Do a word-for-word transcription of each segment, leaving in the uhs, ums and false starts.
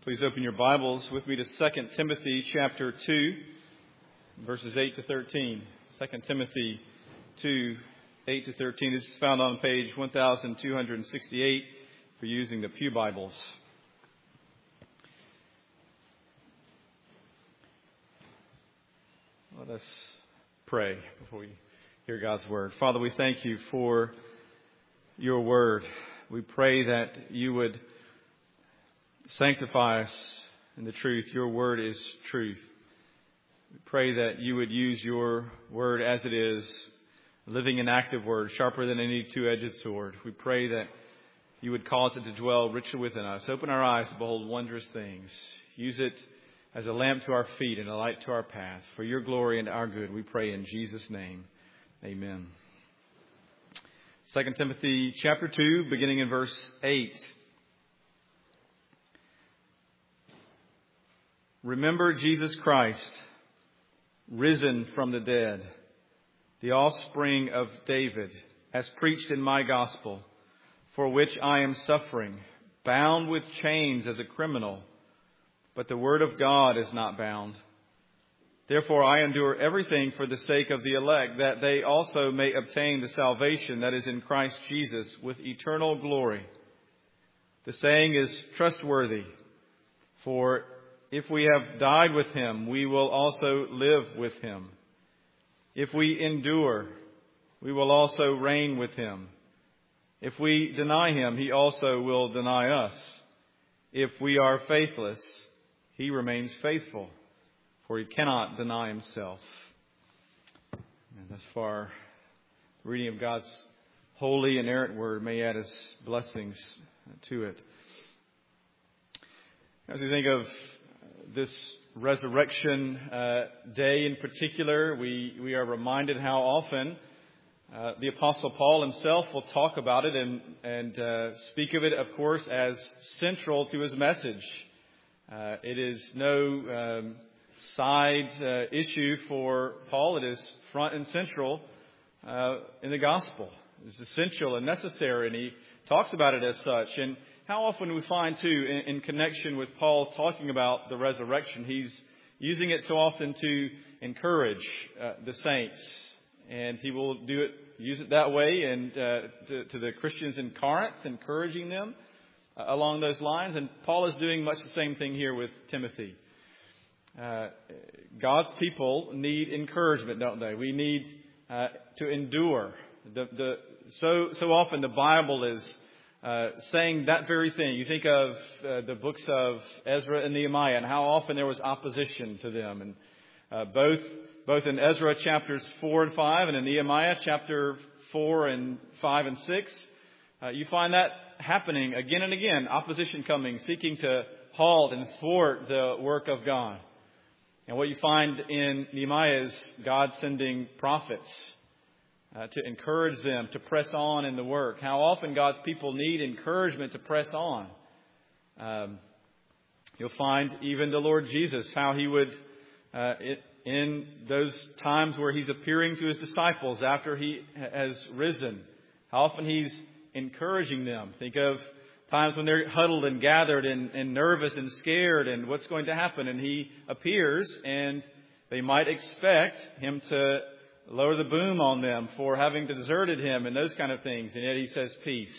Please open your Bibles with me to Second Timothy chapter two, verses eight to thirteen. Second Timothy two, eight to thirteen. This is found on page twelve sixty-eight for using the Pew Bibles. Let us pray before we hear God's Word. Father, we thank you for your Word. We pray that you would sanctify us in the truth. Your Word is truth. We pray that you would use your Word as it is, a living and active Word, sharper than any two-edged sword. We pray that you would cause it to dwell richly within us. Open our eyes to behold wondrous things. Use it as a lamp to our feet and a light to our path. For your glory and our good, we pray in Jesus' name. Amen. Second Timothy chapter two, beginning in verse eight. Remember Jesus Christ, risen from the dead, the offspring of David, as preached in my gospel, for which I am suffering, bound with chains as a criminal. But the word of God is not bound. Therefore I endure everything for the sake of the elect, that they also may obtain the salvation that is in Christ Jesus with eternal glory. The saying is trustworthy, for if we have died with him, we will also live with him. If we endure, we will also reign with him. If we deny him, he also will deny us. If we are faithless, he remains faithful, for he cannot deny himself. And thus far, the reading of God's holy and inerrant word may add his blessings to it. As we think of this resurrection uh, day in particular, we, we are reminded how often uh, the Apostle Paul himself will talk about it and, and uh, speak of it, of course, as central to his message. Uh, it is no um, side uh, issue for Paul. It is front and central uh, in the gospel. It's essential and necessary, and he talks about it as such. And how often we find, too, in, in connection with Paul talking about the resurrection, he's using it so often to encourage uh, the saints. And he will do it, use it that way and uh, to, to the Christians in Corinth, encouraging them uh, along those lines. And Paul is doing much the same thing here with Timothy. Uh, God's people need encouragement, don't they? We need uh, to endure. The, the, so, so often the Bible is Uh, saying that very thing. You think of uh, the books of Ezra and Nehemiah and how often there was opposition to them. And uh, both both in Ezra chapters four and five and in Nehemiah chapter four and five and six, uh, you find that happening again and again. Opposition coming, seeking to halt and thwart the work of God. And what you find in Nehemiah is God sending prophets Uh, to encourage them to press on in the work. How often God's people need encouragement to press on. Um, you'll find even the Lord Jesus, how he would, uh, it, in those times where he's appearing to his disciples after he has risen, how often he's encouraging them. Think of times when they're huddled and gathered and, and nervous and scared and what's going to happen. And he appears and they might expect him to lower the boom on them for having deserted him and those kind of things. And yet he says peace.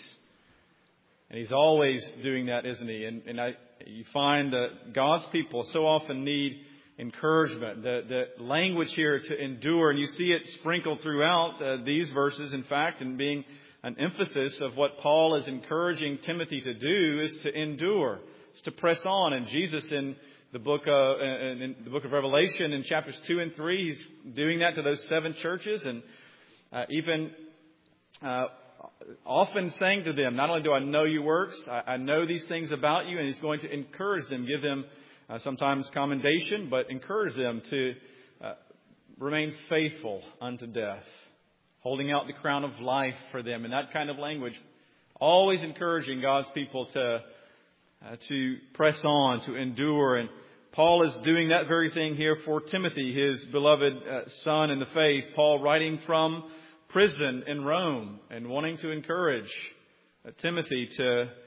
And he's always doing that, isn't he? And, and I, you find that God's people so often need encouragement. The, the language here to endure, and you see it sprinkled throughout uh, these verses, in fact, and being an emphasis of what Paul is encouraging Timothy to do is to endure. It's to press on. And Jesus in The book, of, in the book of Revelation in chapters two and three, he's doing that to those seven churches, and uh, even uh, often saying to them, not only do I know your works, I, I know these things about you, and he's going to encourage them, give them uh, sometimes commendation, but encourage them to uh, remain faithful unto death, holding out the crown of life for them, and that kind of language, always encouraging God's people to Uh, to press on, to endure. And Paul is doing that very thing here for Timothy, his beloved uh, son in the faith. Paul writing from prison in Rome and wanting to encourage uh, Timothy to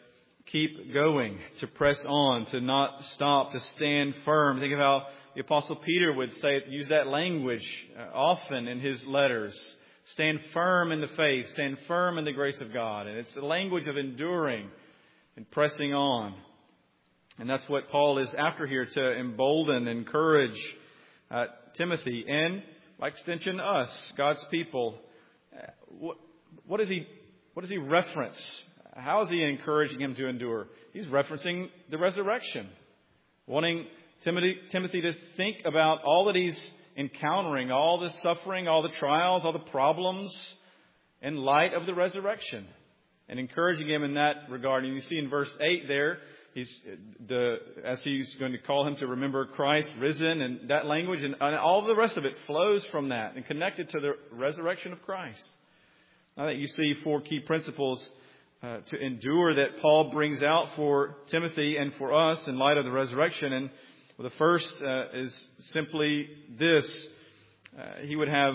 keep going, to press on, to not stop, to stand firm. Think of how the Apostle Peter would say, use that language often in his letters. Stand firm in the faith, stand firm in the grace of God. And it's the language of enduring and pressing on. And that's what Paul is after here, to embolden, encourage uh, Timothy, and by extension us, God's people. Uh, what, what does he what does he reference? How is he encouraging him to endure? He's referencing the resurrection, wanting Timothy, Timothy to think about all that he's encountering, all the suffering, all the trials, all the problems in light of the resurrection, and encouraging him in that regard. And you see in verse eight there, he's the as he's going to call him to remember Christ risen, and that language and, and all the rest of it flows from that and connected to the resurrection of Christ. I think you see four key principles uh, to endure that Paul brings out for Timothy and for us in light of the resurrection. And well, the first uh, is simply this. Uh, he would have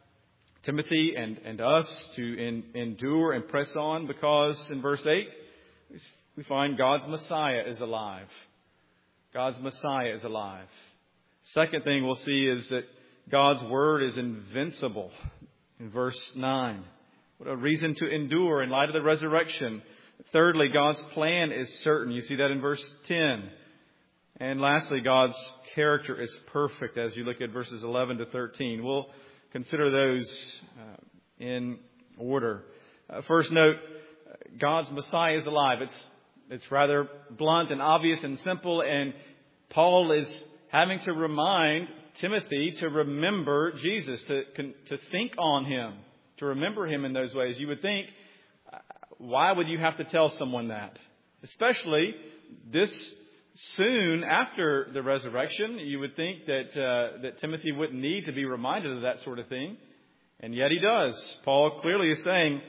Timothy and, and us to in, endure and press on because in verse eight, we find God's Messiah is alive. God's Messiah is alive. Second thing we'll see is that God's Word is invincible in verse nine. What a reason to endure in light of the resurrection. Thirdly, God's plan is certain. You see that in verse ten. And lastly, God's character is perfect as you look at verses eleven to thirteen. We'll consider those uh, in order. Uh, first note, God's Messiah is alive. It's it's rather blunt and obvious and simple, and Paul is having to remind Timothy to remember Jesus, to to think on Him, to remember Him in those ways. You would think, why would you have to tell someone that? Especially this soon after the resurrection, you would think that uh, that Timothy wouldn't need to be reminded of that sort of thing. And yet he does. Paul clearly is saying,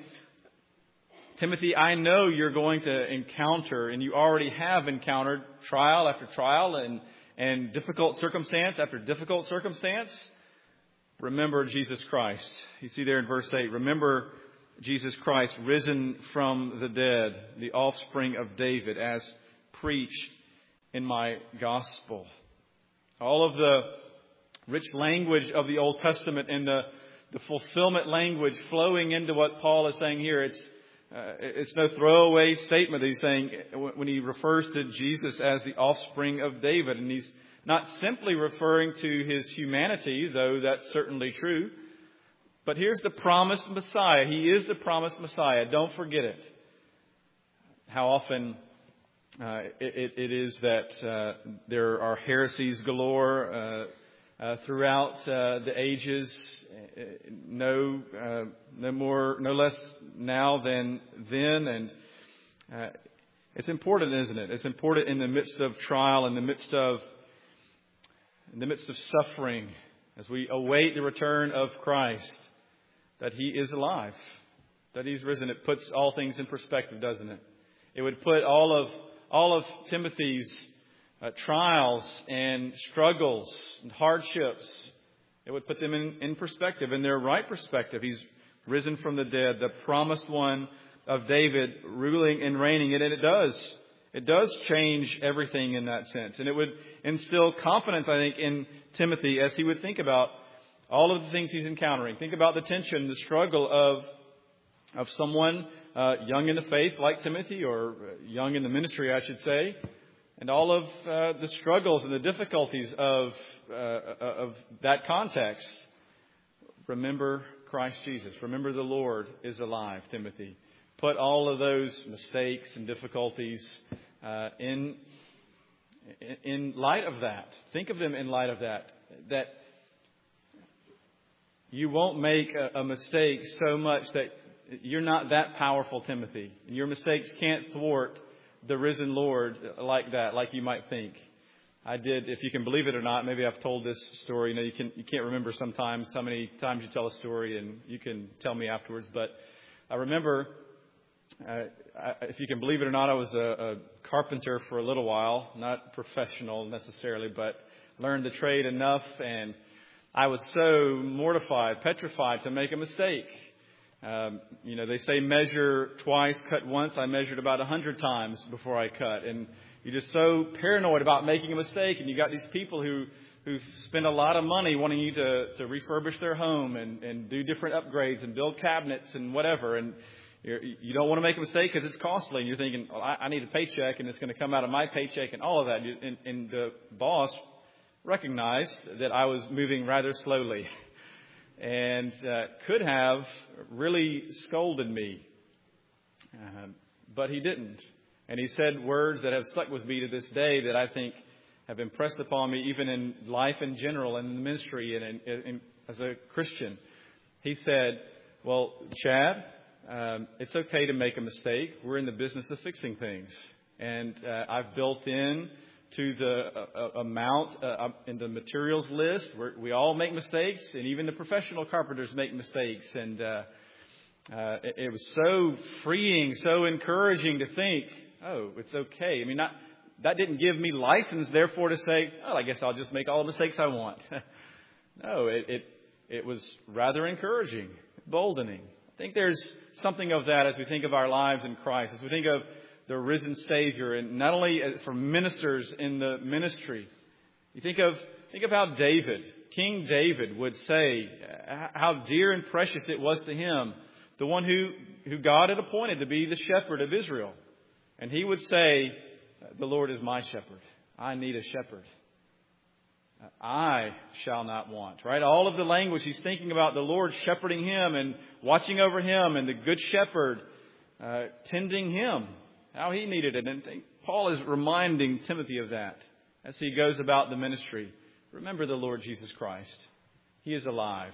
Timothy, I know you're going to encounter, and you already have encountered trial after trial and, and difficult circumstance after difficult circumstance. Remember Jesus Christ. You see there in verse eight, remember Jesus Christ risen from the dead, the offspring of David, as preached in my gospel. All of the rich language of the Old Testament and the, the fulfillment language flowing into what Paul is saying here, it's uh, it's no throwaway statement that he's saying when he refers to Jesus as the offspring of David. And he's not simply referring to his humanity, though that's certainly true. But here's the promised Messiah. He is the promised Messiah. Don't forget it. How often Uh, it, it is that uh, there are heresies galore uh, uh, throughout uh, the ages, no, uh, no more, no less now than then, and uh, it's important, isn't it? It's important in the midst of trial, in the midst of, in the midst of suffering, as we await the return of Christ, that He is alive, that He's risen. It puts all things in perspective, doesn't it? It would put all of All of Timothy's uh, trials and struggles and hardships, it would put them in, in perspective, in their right perspective. He's risen from the dead, the promised one of David, ruling and reigning. And it does. It does change everything in that sense. And it would instill confidence, I think, in Timothy as he would think about all of the things he's encountering. Think about the tension, the struggle of, of someone Uh, young in the faith like Timothy, or young in the ministry, I should say, and all of uh, the struggles and the difficulties of uh, of that context. Remember Christ Jesus. Remember the Lord is alive, Timothy. Put all of those mistakes and difficulties uh, in in light of that. Think of them in light of that. That you won't make a, a mistake so much that you're not that powerful, Timothy. And your mistakes can't thwart the risen Lord like that, like you might think. I did, if you can believe it or not, maybe I've told this story. You know, you can you can't remember sometimes how many times you tell a story, and you can tell me afterwards. But I remember, uh, I, if you can believe it or not, I was a, a carpenter for a little while, not professional necessarily, but learned the trade enough, and I was so mortified, petrified to make a mistake. Um, you know, they say measure twice, cut once. I measured about a hundred times before I cut. And you're just so paranoid about making a mistake. And you got these people who, who spend a lot of money wanting you to, to refurbish their home and, and do different upgrades and build cabinets and whatever. And you're, you don't want to make a mistake because it's costly. And you're thinking, well, I, I need a paycheck and it's going to come out of my paycheck and all of that. And, and the boss recognized that I was moving rather slowly and uh, could have really scolded me. Uh, but he didn't. And he said words that have stuck with me to this day that I think have impressed upon me even in life in general and in the ministry and in, in, as a Christian. He said, well, Chad, um, it's okay to make a mistake. We're in the business of fixing things. And uh, I've built in to the uh, amount uh, in the materials list. We're, we all make mistakes, and even the professional carpenters make mistakes. And uh, uh, it, it was so freeing, so encouraging to think, oh, it's okay. I mean, not, that didn't give me license, therefore, to say, oh, I guess I'll just make all the mistakes I want. No, it, it it was rather encouraging, emboldening. I think there's something of that as we think of our lives in Christ, as we think of the risen Savior, and not only for ministers in the ministry. You think of think of how David, King David, would say how dear and precious it was to him, the one who, who God had appointed to be the shepherd of Israel. And he would say, the Lord is my shepherd. I need a shepherd. I shall not want. Right? All of the language, he's thinking about the Lord shepherding him and watching over him, and the good shepherd uh, tending him. How he needed it. And Paul is reminding Timothy of that as he goes about the ministry. Remember the Lord Jesus Christ. He is alive.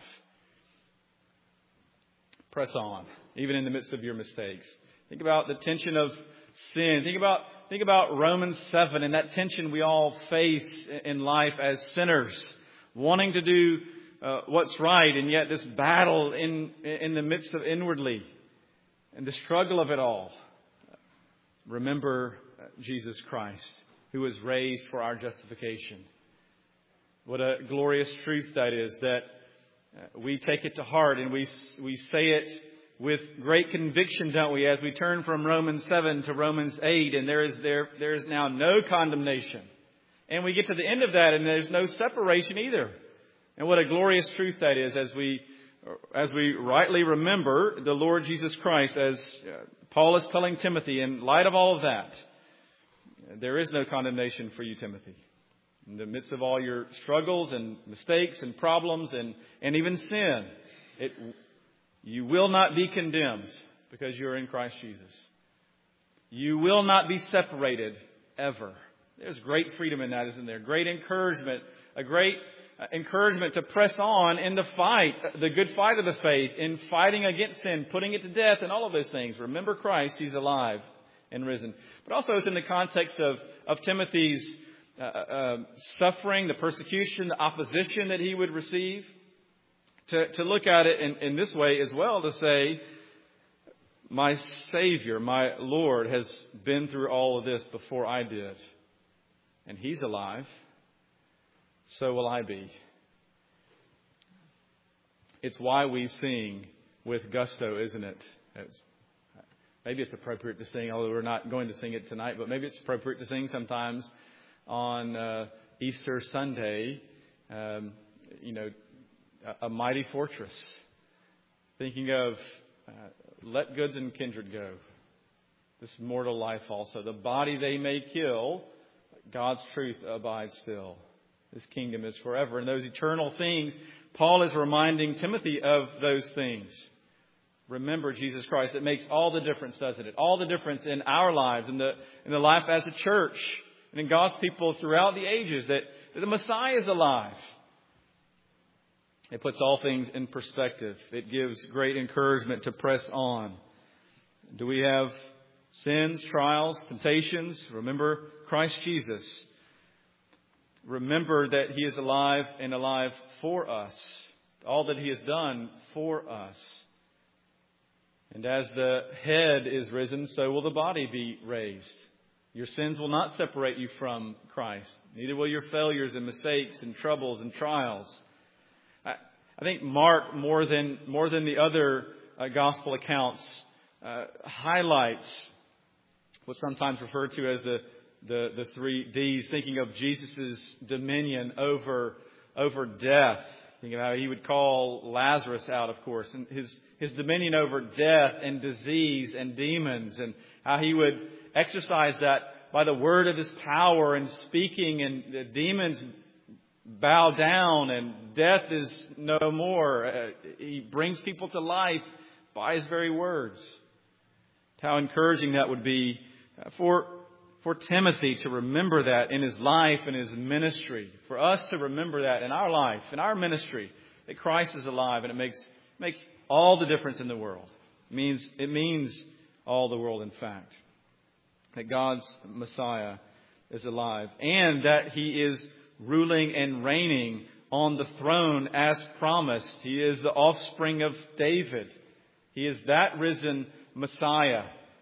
Press on, even in the midst of your mistakes. Think about the tension of sin. Think about think about Romans seven and that tension we all face in life as sinners, wanting to do uh, what's right, and yet this battle in in the midst of inwardly, and the struggle of it all. Remember Jesus Christ, who was raised for our justification. What a glorious truth that is, that we take it to heart and we we say it with great conviction, don't we, as we turn from Romans seven to Romans eight, and there is there there is now no condemnation. And we get to the end of that and there's no separation either. And what a glorious truth that is as we as we rightly remember the Lord Jesus Christ, as Paul is telling Timothy, in light of all of that, there is no condemnation for you, Timothy. In the midst of all your struggles and mistakes and problems and, and even sin, it, you will not be condemned because you're in Christ Jesus. You will not be separated ever. There's great freedom in that, isn't there? Great encouragement, a great encouragement to press on in the fight, the good fight of the faith, in fighting against sin, putting it to death, and all of those things. Remember Christ, He's alive and risen. But also it's in the context of, of Timothy's uh, uh, suffering, the persecution, the opposition that he would receive. To, to look at it in, in this way as well, to say, my Savior, my Lord, has been through all of this before I did. And He's alive. So will I be. It's why we sing with gusto, isn't it? It's, maybe it's appropriate to sing, although we're not going to sing it tonight, but maybe it's appropriate to sing sometimes on uh, Easter Sunday, um, you know, a, a mighty fortress. Thinking of uh, let goods and kindred go. This mortal life also. The body they may kill, God's truth abides still. This kingdom is forever. And those eternal things, Paul is reminding Timothy of those things. Remember Jesus Christ. It makes all the difference, doesn't it? All the difference in our lives, in the in the life as a church, and in God's people throughout the ages, that, that the Messiah is alive. It puts all things in perspective. It gives great encouragement to press on. Do we have sins, trials, temptations? Remember Christ Jesus. Remember that He is alive and alive for us. All that He has done for us. And as the head is risen, so will the body be raised. Your sins will not separate you from Christ. Neither will your failures and mistakes and troubles and trials. I, I think Mark, more than more than the other uh, gospel accounts uh, highlights what's sometimes referred to as the, the, the three D's, thinking of Jesus' dominion over, over death. Thinking of how he would call Lazarus out, of course, and his, his dominion over death and disease and demons, and how he would exercise that by the word of his power and speaking, and the demons bow down and death is no more. Uh, he brings people to life by his very words. How encouraging that would be for, for Timothy to remember that in his life and his ministry. For us to remember that in our life, in our ministry, that Christ is alive, and it makes, makes all the difference in the world. It means, it means all the world, in fact. That God's Messiah is alive, and that He is ruling and reigning on the throne as promised. He is the offspring of David. He is that risen Messiah,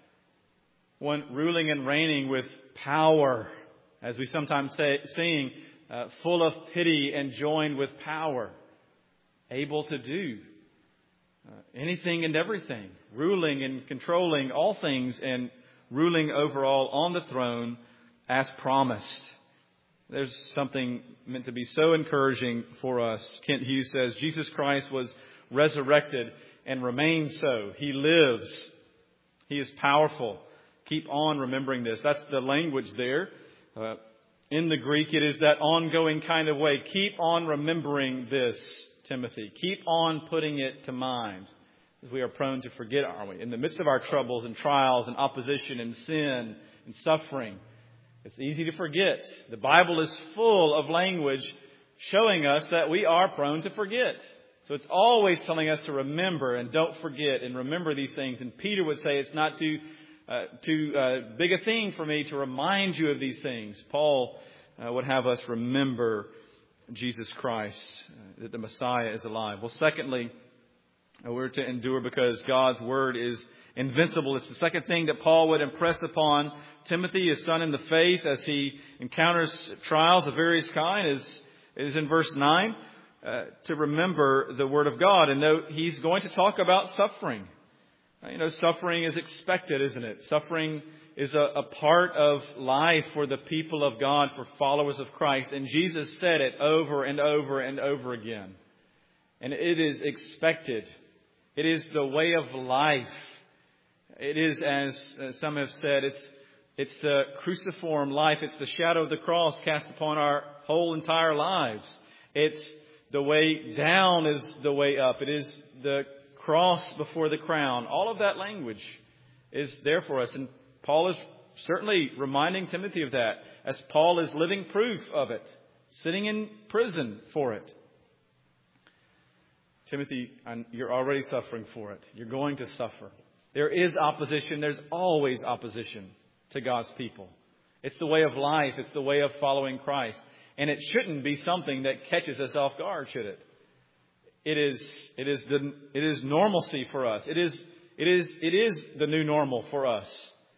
one ruling and reigning with power, as we sometimes say, sing, uh, full of pity and joined with power, able to do uh, anything and everything, ruling and controlling all things and ruling over all on the throne as promised. There's something meant to be so encouraging for us. Kent Hughes says, Jesus Christ was resurrected and remains so. He lives. He is powerful. Keep on remembering this. That's the language there. Uh, in the Greek, it is that ongoing kind of way. Keep on remembering this, Timothy. Keep on putting it to mind. As we are prone to forget, aren't we? In the midst of our troubles and trials and opposition and sin and suffering, it's easy to forget. The Bible is full of language showing us that we are prone to forget. So it's always telling us to remember and don't forget and remember these things. And Peter would say it's not too, uh, too uh, big a thing for me to remind you of these things. Paul uh, would have us remember Jesus Christ, uh, that the Messiah is alive. Well, secondly, we're to endure because God's Word is invincible. It's the second thing that Paul would impress upon Timothy, his son in the faith, as he encounters trials of various kinds, is, is in verse nine, uh, to remember the Word of God. And though he's going to talk about suffering. You know, suffering is expected, isn't it? Suffering is a, a part of life for the people of God, for followers of Christ. And Jesus said it over and over and over again. And it is expected. It is the way of life. It is, as some have said, it's it's the cruciform life. It's the shadow of the cross cast upon our whole entire lives. It's the way down is the way up. It is the cross before the crown. All of that language is there for us. And Paul is certainly reminding Timothy of that, as Paul is living proof of it, sitting in prison for it. Timothy, you're already suffering for it. You're going to suffer. There is opposition. There's always opposition to God's people. It's the way of life. It's the way of following Christ. And it shouldn't be something that catches us off guard, should it? It is, it is the, it is normalcy for us. It is, it is, it is the new normal for us.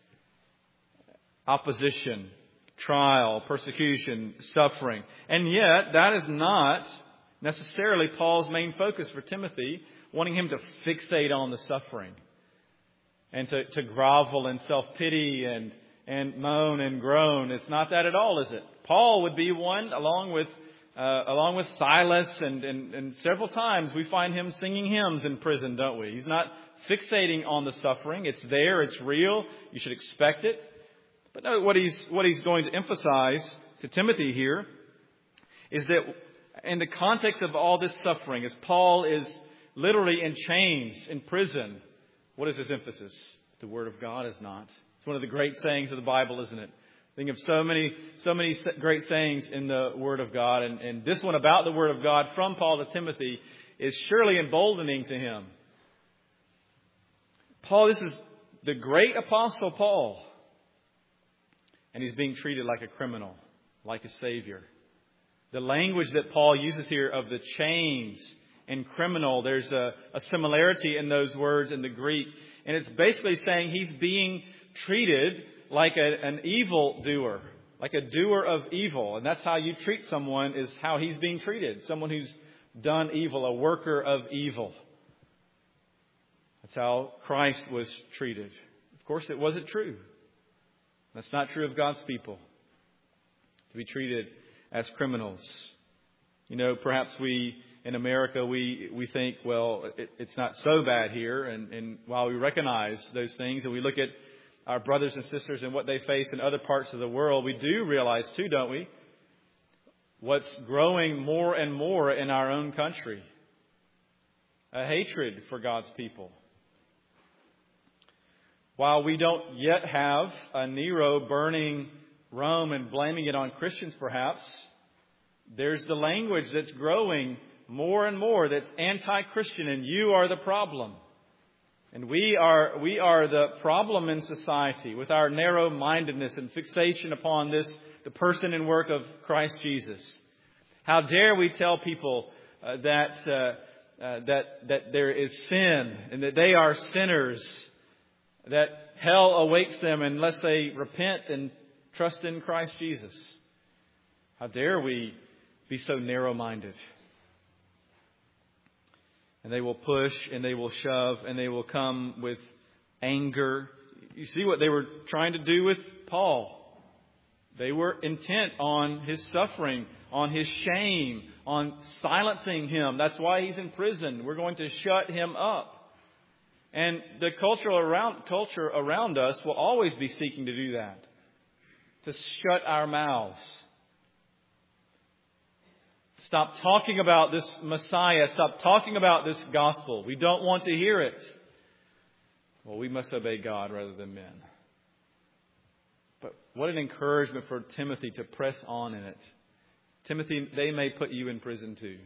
Opposition, trial, persecution, suffering. And yet, that is not necessarily Paul's main focus for Timothy, wanting him to fixate on the suffering and to, to grovel in self-pity and, and moan and groan. It's not that at all, is it? Paul would be one, along with uh, along with Silas, and, and, and several times we find him singing hymns in prison, don't we? He's not fixating on the suffering. It's there. It's real. You should expect it. But no, what he's what he's going to emphasize to Timothy here is that in the context of all this suffering, as Paul is literally in chains, in prison, what is his emphasis? The Word of God is not. It's one of the great sayings of the Bible, isn't it? Think of so many, so many great sayings in the Word of God. And, and this one about the Word of God from Paul to Timothy is surely emboldening to him. Paul, this is the great apostle Paul. And he's being treated like a criminal, like a savior. The language that Paul uses here of the chains and criminal, there's a, a similarity in those words in the Greek. And it's basically saying he's being treated like a, an evil doer, like a doer of evil. And that's how you treat someone, is how he's being treated. Someone who's done evil, a worker of evil. That's how Christ was treated. Of course, it wasn't true. That's not true of God's people, to be treated as criminals. You know, perhaps we, in America, we, we think, well, it, it's not so bad here. And, and while we recognize those things and we look at our brothers and sisters and what they face in other parts of the world, we do realize too, don't we, what's growing more and more in our own country. A hatred for God's people. While we don't yet have a Nero burning Rome and blaming it on Christians perhaps, there's the language that's growing more and more that's anti-Christian, and you are the problem. And we are we are the problem in society with our narrow-mindedness and fixation upon this, the person and work of Christ Jesus. How dare we tell people uh, that uh, uh, that that there is sin and that they are sinners, that hell awaits them unless they repent and trust in Christ Jesus. How dare we be so narrow-minded? And they will push and they will shove and they will come with anger. You see what they were trying to do with Paul. They were intent on his suffering, on his shame, on silencing him. That's why he's in prison. We're going to shut him up. And the culture around, culture around us will always be seeking to do that. To shut our mouths. Stop talking about this Messiah. Stop talking about this gospel. We don't want to hear it. Well, we must obey God rather than men. But what an encouragement for Timothy to press on in it. Timothy, they may put you in prison too.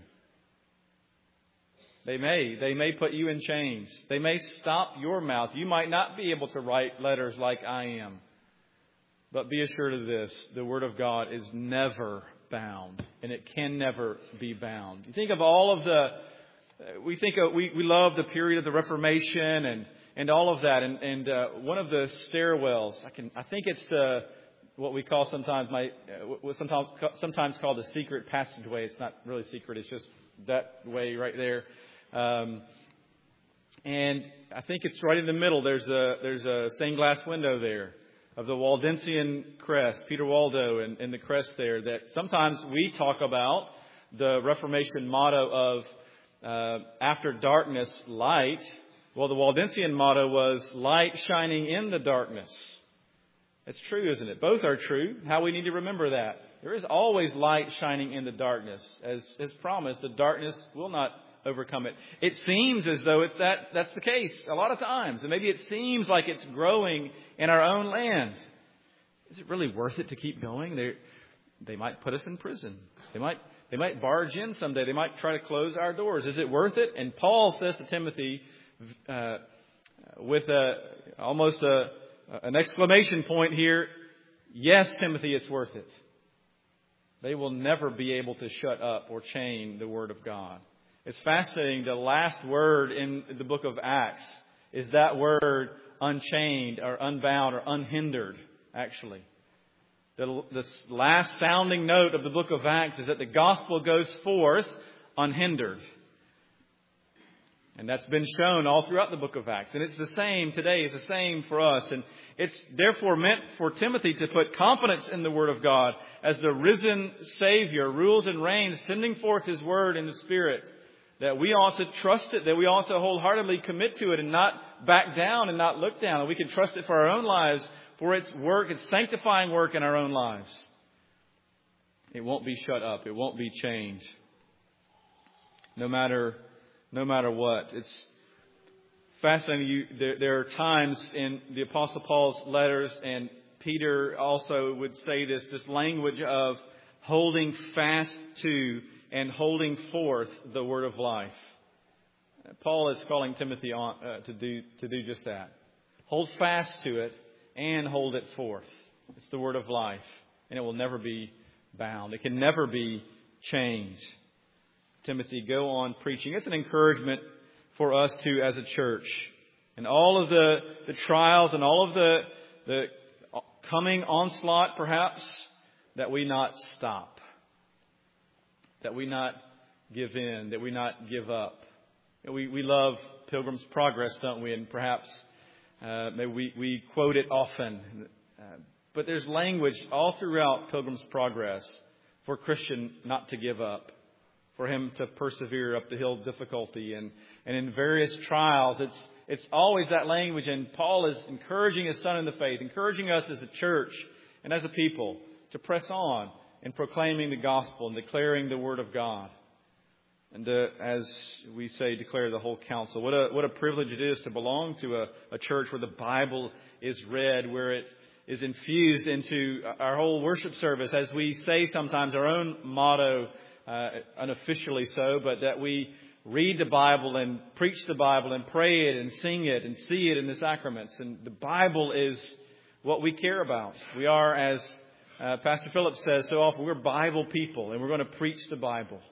They may. They may put you in chains. They may stop your mouth. You might not be able to write letters like I am. But be assured of this. The Word of God is never bound. And it can never be bound. You think of all of the... We think of, we, we love the period of the Reformation and, and all of that. And, and uh, one of the stairwells, I can I think it's the what we call sometimes my uh, sometimes sometimes called the secret passageway. It's not really secret. It's just that way right there. Um, and I think it's right in the middle. There's a there's a stained glass window there of the Waldensian crest, Peter Waldo, and, and the crest there. That sometimes we talk about the Reformation motto of uh, after darkness, light. Well, the Waldensian motto was light shining in the darkness. It's true, isn't it? Both are true. How we need to remember that. There is always light shining in the darkness. As as promised, the darkness will not overcome it. It seems as though it's that that's the case a lot of times. And maybe it seems like it's growing in our own land. Is it really worth it to keep going? They they might put us in prison. They might they might barge in someday. They might try to close our doors. Is it worth it? And Paul says to Timothy uh, with a almost a an exclamation point here, yes, Timothy, it's worth it. They will never be able to shut up or chain the Word of God. It's fascinating. The last word in the book of Acts is that word unchained or unbound or unhindered, actually. The, the last sounding note of the book of Acts is that the gospel goes forth unhindered. And that's been shown all throughout the book of Acts. And it's the same today. It's the same for us. And it's therefore meant for Timothy to put confidence in the Word of God as the risen Savior rules and reigns, sending forth His Word in the Spirit. That we ought to trust it, that we ought to wholeheartedly commit to it and not back down and not look down. And we can trust it for our own lives, for its work, its sanctifying work in our own lives. It won't be shut up. It won't be changed. No matter... No matter what. It's fascinating. You, there, there are times in the Apostle Paul's letters, and Peter also would say this, this language of holding fast to and holding forth the word of life. Paul is calling Timothy on uh, to do to do just that. Hold fast to it and hold it forth. It's the word of life, and it will never be bound. It can never be changed. Timothy, go on preaching. It's an encouragement for us too as a church. And all of the, the trials and all of the, the coming onslaught perhaps, that we not stop. That we not give in. That we not give up. We we love Pilgrim's Progress, don't we? And perhaps uh, maybe we, we quote it often. Uh, but there's language all throughout Pilgrim's Progress for a Christian not to give up, for him to persevere up the hill of difficulty. And, and in various trials, it's it's always that language. And Paul is encouraging his son in the faith, encouraging us as a church and as a people to press on in proclaiming the gospel and declaring the word of God. And uh, as we say, declare the whole counsel. What a what a privilege it is to belong to a, a church where the Bible is read, where it is infused into our whole worship service. As we say sometimes, our own motto, uh, unofficially so, but that we read the Bible and preach the Bible and pray it and sing it and see it in the sacraments. And the Bible is what we care about. We are, as uh, Pastor Phillips says so often, we're Bible people, and we're going to preach the Bible.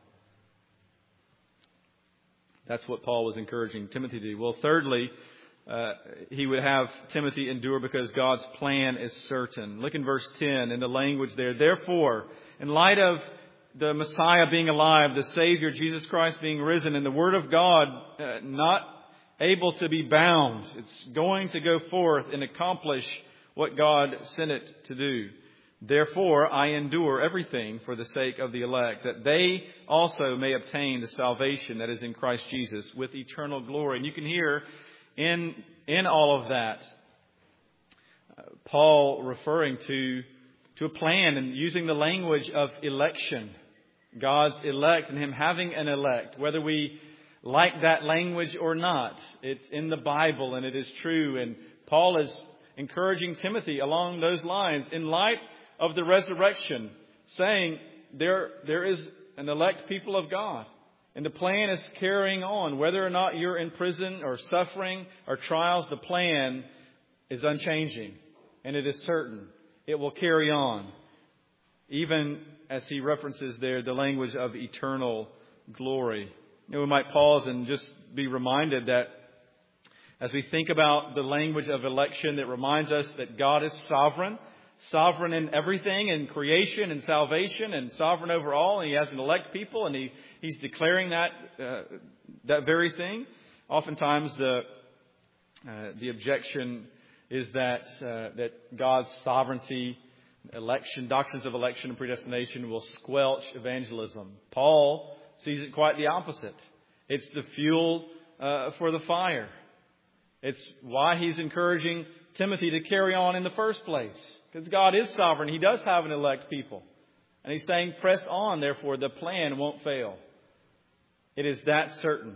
That's what Paul was encouraging Timothy to do. Well, thirdly, uh, he would have Timothy endure because God's plan is certain. Look in verse ten in the language there. Therefore, in light of the Messiah being alive, the Savior, Jesus Christ, being risen, and the Word of God uh, not able to be bound, it's going to go forth and accomplish what God sent it to do. Therefore, I endure everything for the sake of the elect, that they also may obtain the salvation that is in Christ Jesus with eternal glory. And you can hear in in all of that, uh, Paul referring to, to a plan and using the language of election. God's elect and Him having an elect, whether we like that language or not. It's in the Bible and it is true. And Paul is encouraging Timothy along those lines in light of the resurrection, saying there there is an elect people of God. And the plan is carrying on. Whether or not you're in prison or suffering or trials, the plan is unchanging. And it is certain. It will carry on. Even as he references there the language of eternal glory. You know, we might pause and just be reminded that as we think about the language of election, that reminds us that God is sovereign. Sovereign in everything, in creation and salvation, and sovereign over all. And He has an elect people, and he, He's declaring that uh, that very thing. Oftentimes, the uh, the objection is that uh, that God's sovereignty, election, doctrines of election and predestination will squelch evangelism. Paul sees it quite the opposite. It's the fuel uh, for the fire. It's why he's encouraging Timothy to carry on in the first place. Because God is sovereign. He does have an elect people. And He's saying, press on, therefore, the plan won't fail. It is that certain.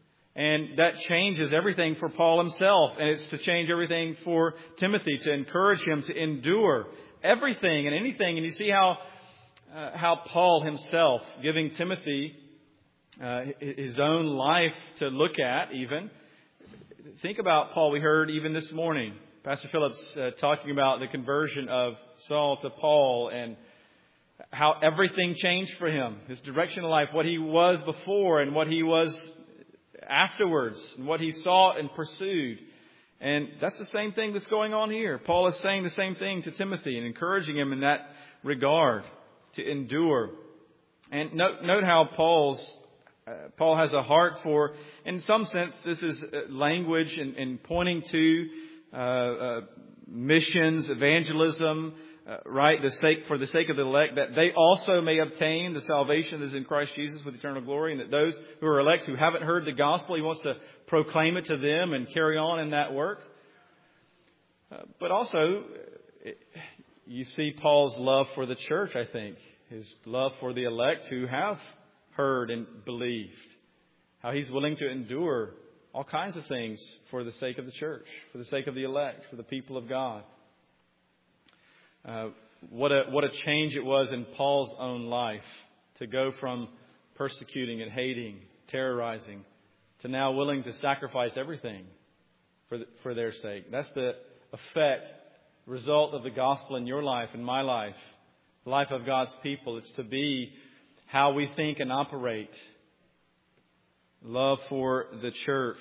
And that changes everything for Paul himself. And it's to change everything for Timothy, to encourage him to endure everything and anything. And you see how uh, how Paul himself, giving Timothy uh, his own life to look at even. Think about Paul. We heard even this morning, Pastor Phillips uh, talking about the conversion of Saul to Paul and how everything changed for him. His direction in life, what he was before and what he was afterwards, and what he sought and pursued. And that's the same thing that's going on here. Paul is saying the same thing to Timothy and encouraging him in that regard to endure. And note, note how Paul's uh, Paul has a heart for, in some sense, this is language and, and pointing to Uh, uh, missions, evangelism, uh, right? The sake for the sake of the elect, that they also may obtain the salvation that is in Christ Jesus with eternal glory, and that those who are elect who haven't heard the gospel, he wants to proclaim it to them and carry on in that work. Uh, but also, it, you see Paul's love for the church. I think his love for the elect who have heard and believed. How he's willing to endure all kinds of things for the sake of the church, for the sake of the elect, for the people of God. Uh, what a what a change it was in Paul's own life to go from persecuting and hating, terrorizing, to now willing to sacrifice everything for the, for their sake. That's the effect, result of the gospel in your life, in my life, the life of God's people. It's to be how we think and operate. Love for the church.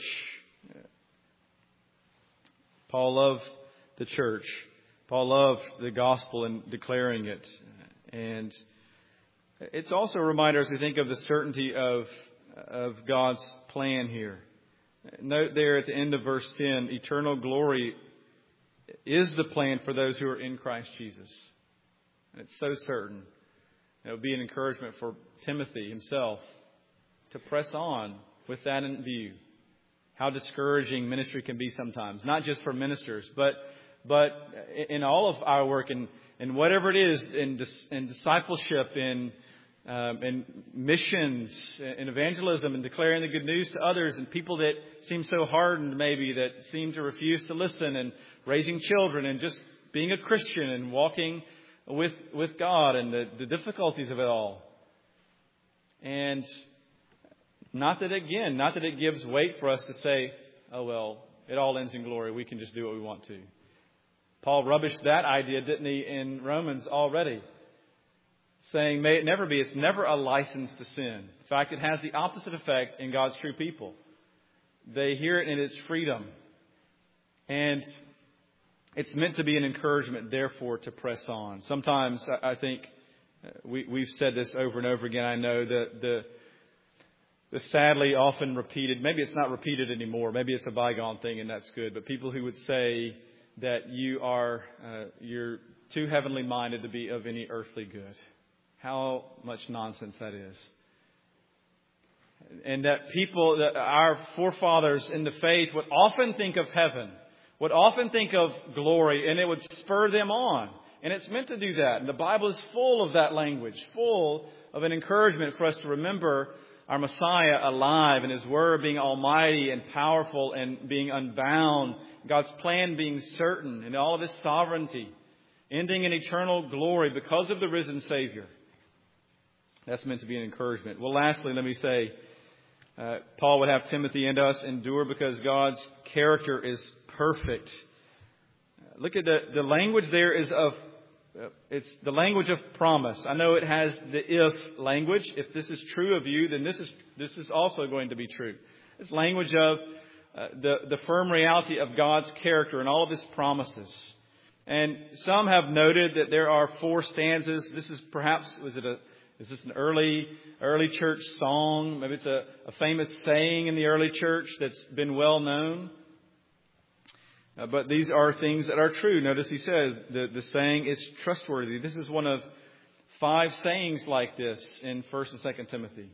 Paul loved the church. Paul loved the gospel and declaring it. And it's also a reminder as we think of the certainty of of God's plan here. Note there at the end of verse ten, eternal glory is the plan for those who are in Christ Jesus. And it's so certain. It would be an encouragement for Timothy himself to press on with that in view. How discouraging ministry can be sometimes, not just for ministers, but but in all of our work and, and whatever it is in, dis, in discipleship, in um, in missions, in evangelism, and declaring the good news to others, and people that seem so hardened maybe, that seem to refuse to listen, and raising children, and just being a Christian and walking with with God, and the, the difficulties of it all. And not that, again, not that it gives weight for us to say, oh, well, it all ends in glory. We can just do what we want to. Paul rubbished that idea, didn't he, in Romans already? Saying, may it never be. It's never a license to sin. In fact, it has the opposite effect in God's true people. They hear it in its freedom. And it's meant to be an encouragement, therefore, to press on. Sometimes, I think, we, we've said this over and over again. I know that the The sadly often repeated, maybe it's not repeated anymore, maybe it's a bygone thing and that's good, but people who would say that you are, uh, you're too heavenly minded to be of any earthly good. How much nonsense that is. And that people, that our forefathers in the faith would often think of heaven, would often think of glory, and it would spur them on. And it's meant to do that. And the Bible is full of that language, full of an encouragement for us to remember our Messiah alive, and His Word being almighty and powerful and being unbound. God's plan being certain in all of His sovereignty, ending in eternal glory because of the risen Savior. That's meant to be an encouragement. Well, lastly, let me say, uh, Paul would have Timothy and us endure because God's character is perfect. Uh, look at the, the language there is of It's the language of promise. I know it has the if language. If this is true of you, then this is this is also going to be true. It's language of uh, the, the firm reality of God's character and all of His promises. And some have noted that there are four stanzas. This is perhaps, was it a, is this an early, early church song? Maybe it's a, a famous saying in the early church that's been well known. Uh, but these are things that are true. Notice he says the, the saying is trustworthy. This is one of five sayings like this in First and Second Timothy.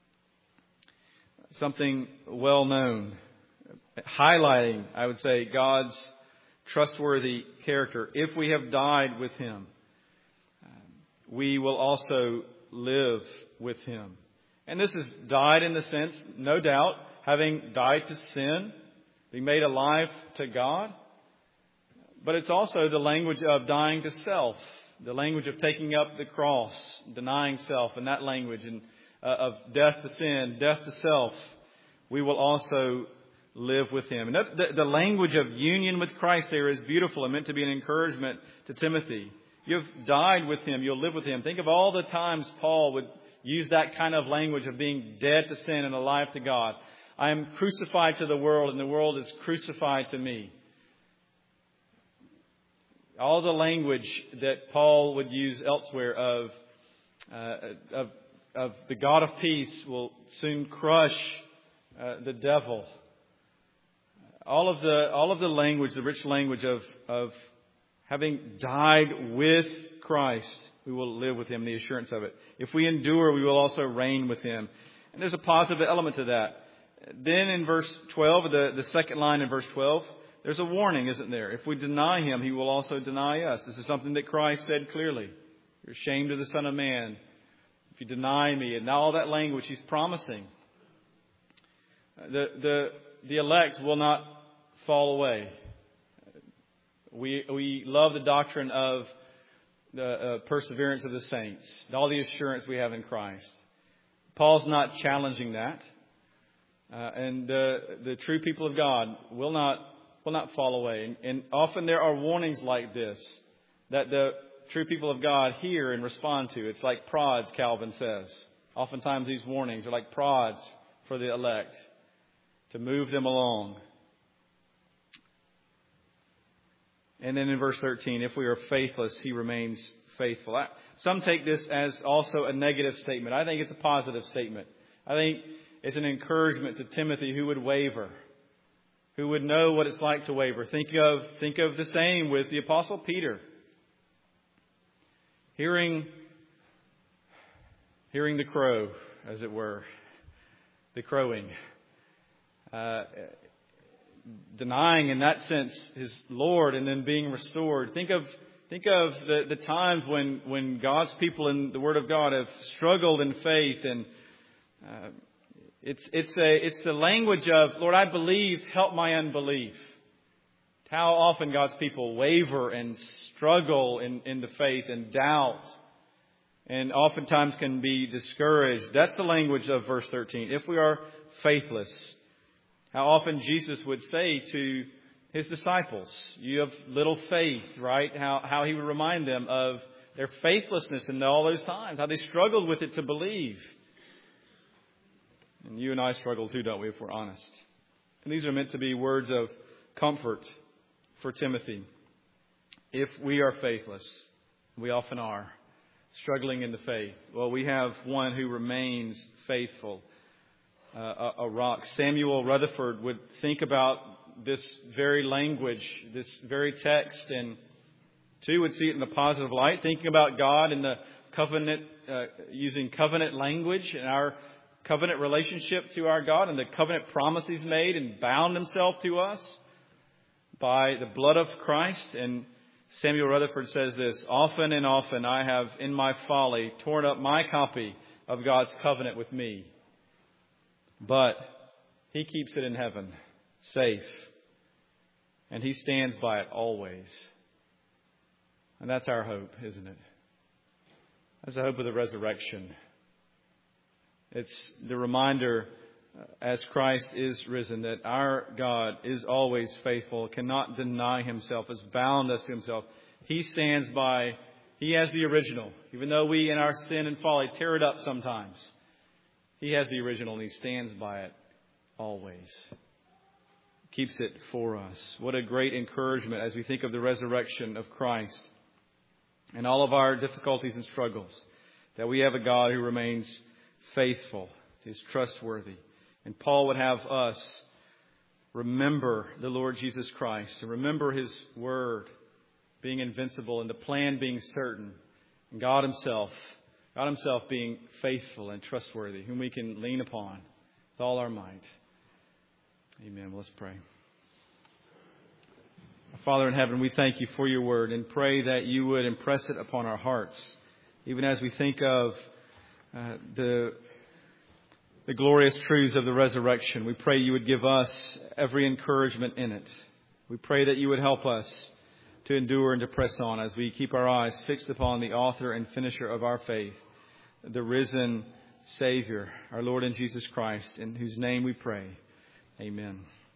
Something well known, highlighting, I would say, God's trustworthy character. If we have died with Him, we will also live with Him. And this is died in the sense, no doubt, having died to sin, being made alive to God. But it's also the language of dying to self, the language of taking up the cross, denying self, and that language and uh, of death to sin, death to self. We will also live with Him. And that, the, the language of union with Christ there is beautiful and meant to be an encouragement to Timothy. You've died with Him. You'll live with Him. Think of all the times Paul would use that kind of language of being dead to sin and alive to God. I am crucified to the world, and the world is crucified to me. All the language that Paul would use elsewhere of uh, of, of the God of peace will soon crush uh, the devil. All of the all of the language, the rich language of of having died with Christ, we will live with Him. The assurance of it. If we endure, we will also reign with Him. And there's a positive element to that. Then in verse twelve, the, the second line in verse twelve, there's a warning, isn't there? If we deny Him, He will also deny us. This is something that Christ said clearly. You're ashamed of the Son of Man if you deny me. And all that language He's promising. The, the, the elect will not fall away. We, we love the doctrine of the uh, perseverance of the saints, all the assurance we have in Christ. Paul's not challenging that. Uh, and uh, the true people of God will not will not fall away. And, and often there are warnings like this that the true people of God hear and respond to. It's like prods, Calvin says. Oftentimes these warnings are like prods for the elect to move them along. And then in verse thirteen, if we are faithless, He remains faithful. Some take this as also a negative statement. I think it's a positive statement. I think it's an encouragement to Timothy who would waver, who would know what it's like to waver. Think of, think of the same with the Apostle Peter. Hearing, hearing the crow, as it were, the crowing. Uh, denying in that sense his Lord and then being restored. Think of think of the, the times when, when God's people in the Word of God have struggled in faith, and uh, it's it's a it's the language of, Lord, I believe, help my unbelief. How often God's people waver and struggle in, in the faith and doubt, and oftentimes can be discouraged. That's the language of verse thirteen. If we are faithless, how often Jesus would say to His disciples, you have little faith, right? How how He would remind them of their faithlessness in all those times, how they struggled with it to believe. And you and I struggle too, don't we, if we're honest? And these are meant to be words of comfort for Timothy. If we are faithless, we often are, struggling in the faith, well, we have one who remains faithful. Uh, a, a rock. Samuel Rutherford would think about this very language, this very text, and too would see it in the positive light, thinking about God in the covenant, uh, using covenant language and our covenant relationship to our God and the covenant promise He's made and bound Himself to us by the blood of Christ. And Samuel Rutherford says this, often and often I have in my folly torn up my copy of God's covenant with me. But He keeps it in heaven, safe. And He stands by it always. And that's our hope, isn't it? That's the hope of the resurrection. It's the reminder, as Christ is risen, that our God is always faithful, cannot deny Himself, has bound us to Himself. He stands by, He has the original. Even though we in our sin and folly tear it up sometimes, He has the original and He stands by it always. Keeps it for us. What a great encouragement as we think of the resurrection of Christ and all of our difficulties and struggles, that we have a God who remains faithful, is trustworthy. And Paul would have us remember the Lord Jesus Christ and remember His Word being invincible and the plan being certain, and God Himself God Himself being faithful and trustworthy, whom we can lean upon with all our might. Amen. Let's pray. Father in heaven, we thank You for Your Word and pray that You would impress it upon our hearts, even as we think of uh, the, the glorious truths of the resurrection. We pray You would give us every encouragement in it. We pray that You would help us to endure and to press on as we keep our eyes fixed upon the author and finisher of our faith, the risen Savior, our Lord and Jesus Christ, in whose name we pray. Amen.